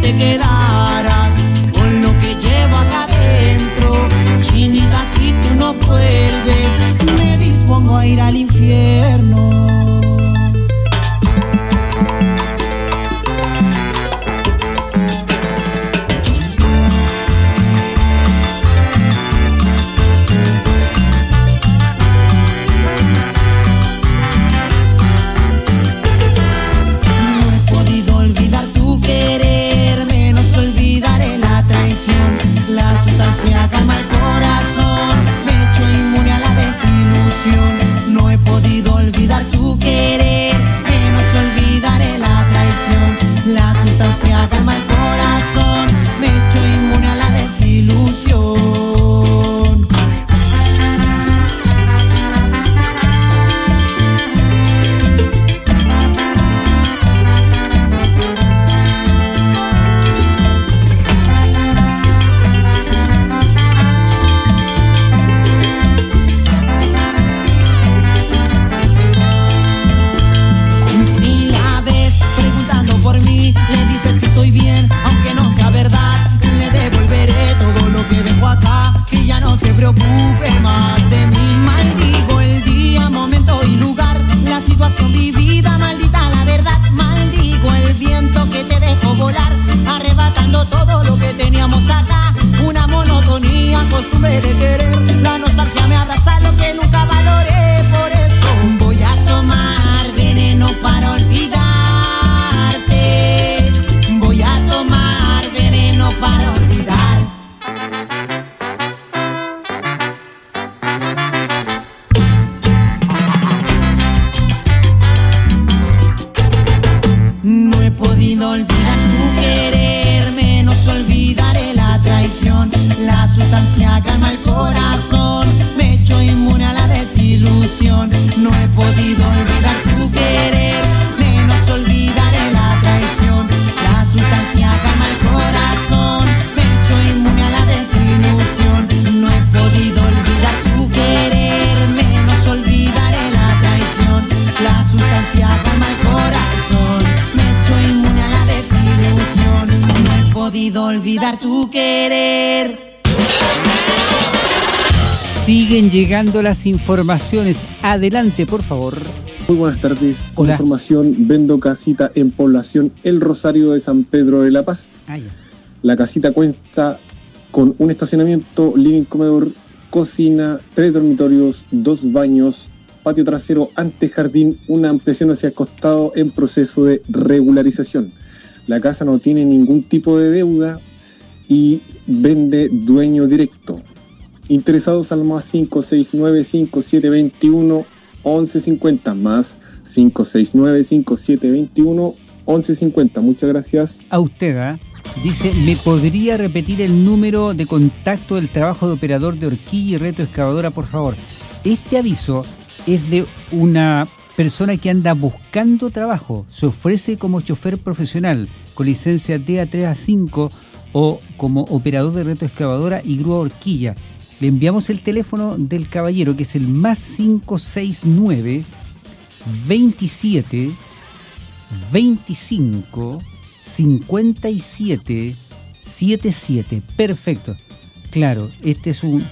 teníamos acá, una monotonía, costumbre de querer. La nostalgia me abraza lo que nunca valoré. Por eso voy a tomar veneno para olvidarte. Voy a tomar veneno para olvidar. No he podido olvidar tu querer, menos olvidaré la traición. La sustancia calma el corazón, me he hecho inmune a la desilusión. No he podido olvidar tu querer, menos olvidaré la traición. La sustancia calma el corazón, me he hecho inmune a la desilusión. No he podido olvidar tu querer, menos olvidaré la traición. La sustancia calma el corazón, me he hecho inmune a la desilusión. No he podido olvidar tu querer. Siguen llegando las informaciones. Adelante, por favor. Muy buenas tardes. Con Hola. información, vendo casita en población El Rosario de San Pedro de la Paz. Ah, ya. La casita cuenta con un estacionamiento, living, comedor, cocina, tres dormitorios, dos baños, patio trasero, antejardín, una ampliación hacia el costado en proceso de regularización. La casa no tiene ningún tipo de deuda y vende dueño directo. Interesados al más cinco seis nueve, cinco siete dos uno, once cincuenta, más cinco seis nueve, cinco siete dos uno, once cincuenta. Muchas gracias. A usted, ¿eh? Dice, ¿me podría repetir el número de contacto del trabajo de operador de horquilla y retroexcavadora, por favor? Este aviso es de una persona que anda buscando trabajo. Se ofrece como chofer profesional con licencia D A tres A cinco o como operador de retroexcavadora y grúa horquilla. Le enviamos el teléfono del caballero, que es el más cinco seis nueve, veintisiete, veinticinco, cincuenta y siete, setenta y siete. Perfecto. Claro, este es un...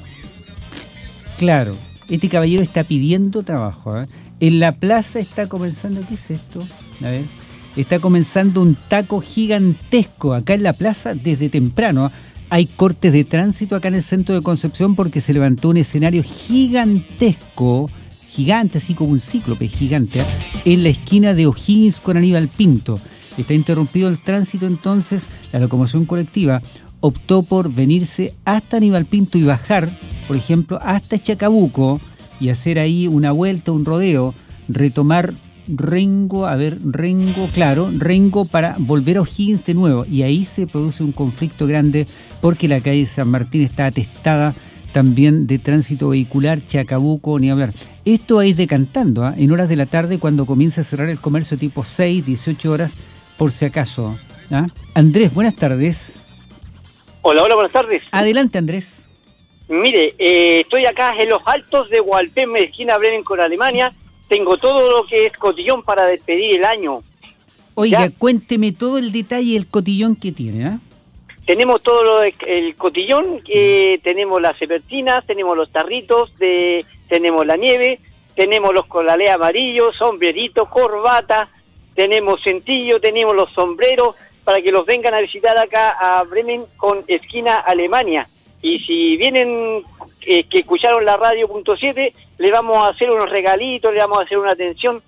Claro, este caballero está pidiendo trabajo, ¿eh? En la plaza está comenzando... ¿Qué es esto? A ver... Está comenzando un taco gigantesco acá en la plaza desde temprano. Hay cortes de tránsito acá en el centro de Concepción porque se levantó un escenario gigantesco, gigante, así como un cíclope gigante, ¿eh? En la esquina de O'Higgins con Aníbal Pinto. Está interrumpido el tránsito, entonces la locomoción colectiva optó por venirse hasta Aníbal Pinto y bajar, por ejemplo, hasta Chacabuco y hacer ahí una vuelta, un rodeo, retomar Rengo, a ver, Rengo, claro, Rengo para volver a O'Higgins de nuevo, y ahí se produce un conflicto grande porque la calle San Martín está atestada también de tránsito vehicular, Chacabuco, ni hablar. Esto va a ir decantando, ¿eh? En horas de la tarde cuando comienza a cerrar el comercio tipo seis, dieciocho horas, por si acaso. ¿Ah? Andrés, buenas tardes. Hola, hola, buenas tardes. Adelante, Andrés. Mire, eh, estoy acá en los altos de Hualpén, esquina Bremen con Alemania. Tengo todo lo que es cotillón para despedir el año. Oiga, ¿Ya? Cuénteme todo el detalle del cotillón que tiene, ¿ah? ¿eh? Tenemos todo lo de, el cotillón, eh, tenemos las cepertinas, tenemos los tarritos, de, tenemos la nieve, tenemos los colalés amarillos, sombreritos, corbata, tenemos centillo, tenemos los sombreros, para que los vengan a visitar acá a Bremen con esquina Alemania. Y si vienen, eh, que escucharon la radio punto siete, le vamos a hacer unos regalitos, le vamos a hacer una atención,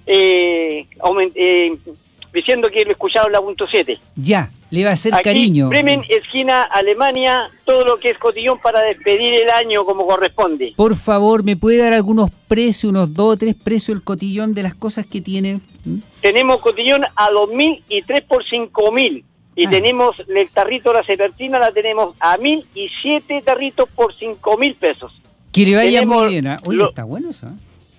eh, aument- eh, diciendo que lo escucharon la punto siete. Ya, le va a hacer Aquí, cariño. Bremen, esquina Alemania, todo lo que es cotillón para despedir el año como corresponde. Por favor, ¿me puede dar algunos precios, unos dos o tres precios el cotillón de las cosas que tiene? ¿Mm? Tenemos cotillón a dos mil y tres por cinco mil. Y Ah. tenemos el tarrito, la cepertina, la tenemos a mil y siete tarritos por cinco mil pesos. Que le vaya Tenemos muy bien. ¿Ah? Oye, lo- está bueno eso. ¿eh?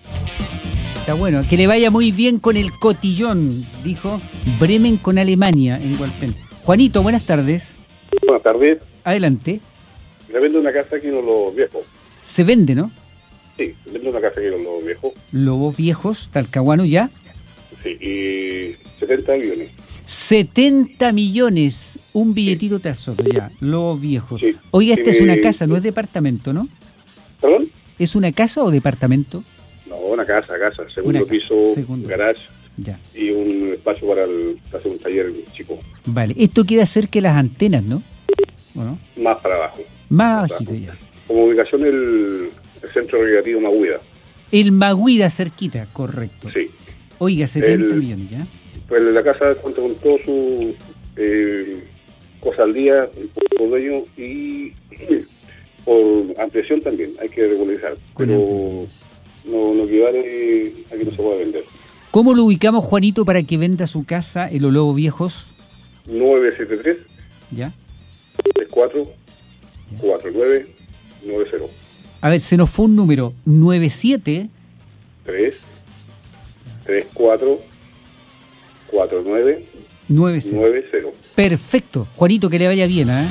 Está bueno. Que le vaya muy bien con el cotillón, dijo Bremen con Alemania en Hualpén. Juanito, buenas tardes. Buenas tardes. Adelante. Le vendo una casa aquí en Los Viejos. Se vende, ¿no? Sí, le vendo una casa aquí en Los Viejos. Lobos Viejos, Talcahuano ya. Sí, y setenta millones. setenta millones, un billetito tras otro ya, Lobos Viejos. Sí. Oiga, esta Eh, es una casa, no es departamento, ¿no? ¿Perdón? ¿Es una casa o departamento? No, una casa, casa. Segundo Una casa, piso, segundo. garage Ya. y un espacio para el, hacer un taller chico. Vale, esto queda cerca de las antenas, ¿no? ¿o no? Más para abajo. Más bajito ya. Como ubicación el, el centro recreativo Maguida. El Maguida cerquita, correcto. Sí. Oiga, setenta El- millones ya. Pues la casa cuenta con todo su eh, cosa al día, por dueño y por ampliación también, hay que regularizar. Pero no, no equivale a que no se pueda vender. ¿Cómo lo ubicamos, Juanito, para que venda su casa en Los Lobos Viejos? nueve siete tres, ¿Ya? tres cuatro, cuatro nueve nueve cero. A ver, se nos fue un número. nueve siete tres, tres cuatro, cuatro nueve nueve cero. nueve cero. Perfecto. Juanito, que le vaya bien, ¿eh?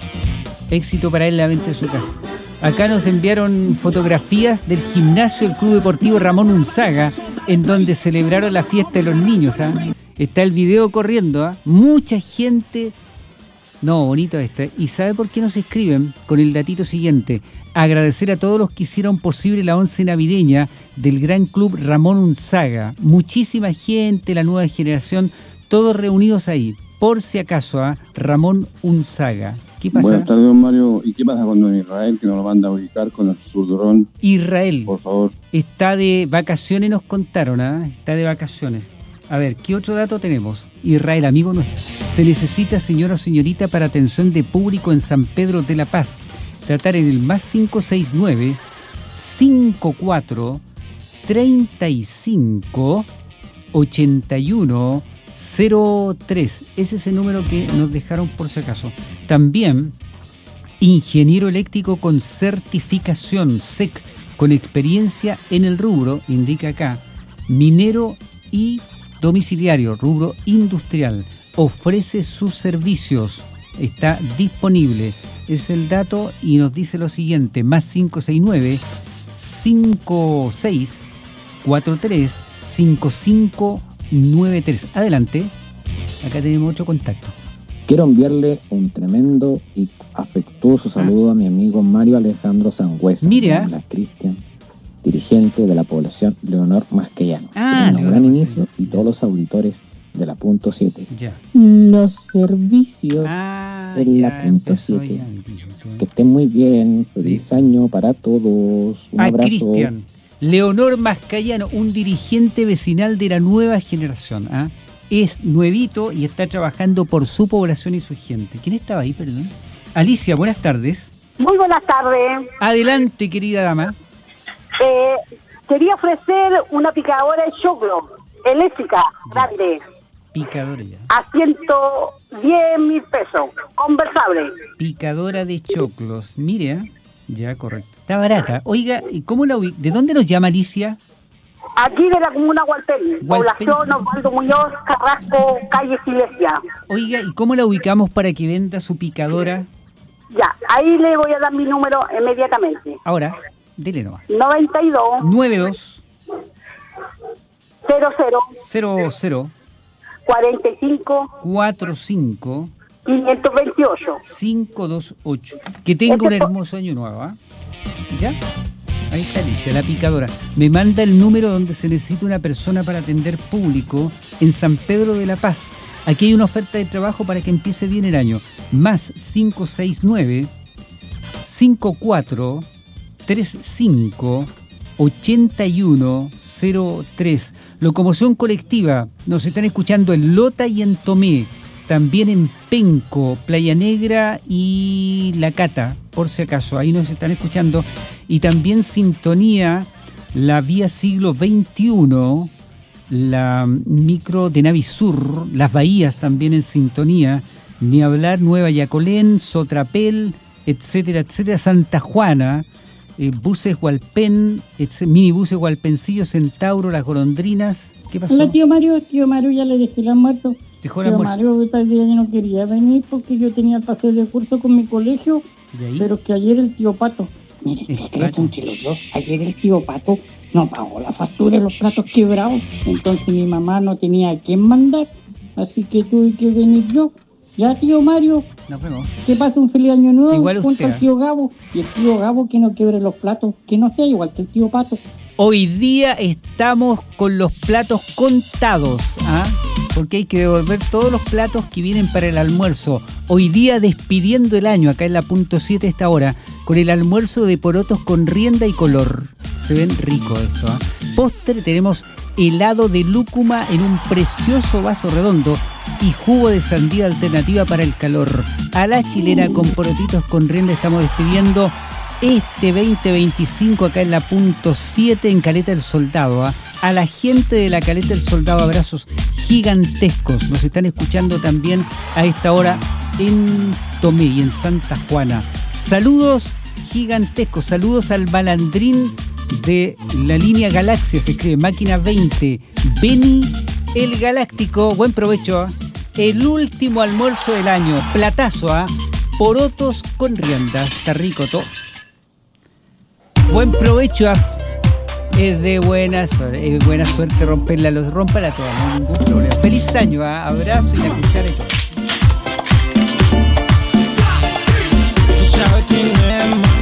Éxito para él en la venta de su casa. Acá nos enviaron fotografías del gimnasio del Club Deportivo Ramón Unzaga, en donde celebraron la fiesta de los niños, ¿ah? Está el video corriendo, ¿ah? Mucha gente. No, bonito este. ¿Y sabe por qué nos escriben? Con el datito siguiente. Agradecer a todos los que hicieron posible la once navideña del Gran Club Ramón Unzaga. Muchísima gente, la nueva generación, todos reunidos ahí. Por si acaso, a Ramón Unzaga. ¿Qué pasa? Buenas tardes, don Mario. ¿Y qué pasa con don Israel, que nos lo manda a ubicar con el surdrón? Israel. Por favor. Está de vacaciones, nos contaron, ¿ah? Está de vacaciones. A ver, ¿qué otro dato tenemos? Israel, amigo nuestro. Se necesita, señora o señorita, para atención de público en San Pedro de la Paz. Tratar en el más cinco seis nueve, cinco cuatro, treinta y cinco, ochenta y uno, cero tres. Ese es el número que nos dejaron por si acaso. También, ingeniero eléctrico con certificación S E C, con experiencia en el rubro, indica acá, minero y domiciliario, rubro industrial, ofrece sus servicios, está disponible. Es el dato y nos dice lo siguiente, más cinco seis nueve, cinco seis cuatro tres, cinco cinco nueve tres. Adelante, acá tenemos otro contacto. Quiero enviarle un tremendo y afectuoso saludo a mi amigo Mario Alejandro Sangüesa, Mira. la Cristian, dirigente de la población Leonor Masquellano. Ah, un Leonor gran inicio y todos los auditores de la punto siete. Ya. Los servicios Ah, en ya la punto empezó siete. ya. Que estén muy bien. Feliz año para todos. Un A abrazo. Cristian Leonor Mascayano, un dirigente vecinal de la nueva generación. ¿ah? Es nuevito y está trabajando por su población y su gente. ¿Quién estaba ahí, perdón? Alicia, buenas tardes. Muy buenas tardes. Adelante, querida dama. Eh, quería ofrecer una picadora de choclo eléctrica, grande, Picadora ya. a ciento diez mil pesos, conversable. Picadora de choclos. Mire, ¿ah? Ya, correcto. Está barata. Oiga, ¿y cómo la ubi- ¿de dónde nos llama Alicia? Aquí de la comuna Hualpén, Hualpén, población Osvaldo Muñoz, Carrasco, calle Silesia. Oiga, ¿y cómo la ubicamos para que venda su picadora? Ya, ahí le voy a dar mi número inmediatamente. Ahora, dele nomás. noventa y dos, nueve dos cero cero, cero cero cuarenta y cinco, cuatro cinco quinientos veintiocho. cinco dos ocho. Que tenga un hermoso año nuevo, ¿ah? ¿Ya? Ahí está Alicia, la picadora. Me manda el número donde se necesita una persona para atender público en San Pedro de la Paz. Aquí hay una oferta de trabajo para que empiece bien el año. Más cinco seis nueve, cinco cuatro tres cinco, ochenta y uno cero tres. Locomoción colectiva. Nos están escuchando en Lota y en Tomé. También en Penco, Playa Negra y La Cata, por si acaso, ahí nos están escuchando. Y también sintonía la vía siglo veintiuno, la micro de Navisur, las bahías también en sintonía, ni hablar, Nueva Yacolén, Sotrapel, etcétera, etcétera, Santa Juana, eh, buses Hualpén, etcétera, minibuses Hualpencillo, Centauro, Las Golondrinas. ¿Qué pasó? Hola, tío Mario. Tío Mario, ya le dejé el almuerzo. Dejó el tío almuerzo. Mario, tal día yo no quería venir porque yo tenía el paseo de curso con mi colegio, pero que ayer el tío Pato, mire, secreto entre los dos, ayer el tío Pato no pagó la factura de los platos quebrados, entonces mi mamá no tenía a quién mandar, así que tuve que venir yo. Ya, tío Mario, Nos vemos. que pase un feliz año nuevo Igual junto usted, al ¿eh? tío Gabo, y el tío Gabo que no quiebre los platos, que no sea igual que el tío Pato. Hoy día estamos con los platos contados, ¿ah? porque hay que devolver todos los platos que vienen para el almuerzo. Hoy día despidiendo el año, acá en la punto siete esta hora, con el almuerzo de porotos con rienda y color. Se ven rico esto, ¿eh? Postre tenemos helado de lúcuma en un precioso vaso redondo y jugo de sandía alternativa para el calor. A la chilena con porotitos con rienda estamos despidiendo este veinte veinticinco acá en la punto siete en Caleta del Soldado. ¿eh? A la gente de la Caleta del Soldado, abrazos gigantescos. Nos están escuchando también a esta hora en Tomé y en Santa Juana. Saludos gigantescos, saludos al balandrín de la línea Galaxia, se escribe Máquina veinte, Beni el Galáctico. Buen provecho, ¿eh? El último almuerzo del año, platazo, ¿eh? Porotos con rienda, está rico todo. Buen provecho, ¿eh? Es de buena suerte, es buena suerte romperla, los romperla todos, no hay ningún problema. Feliz año, ¿eh? Abrazo y la cuchara y todo. Tú sabes quién es.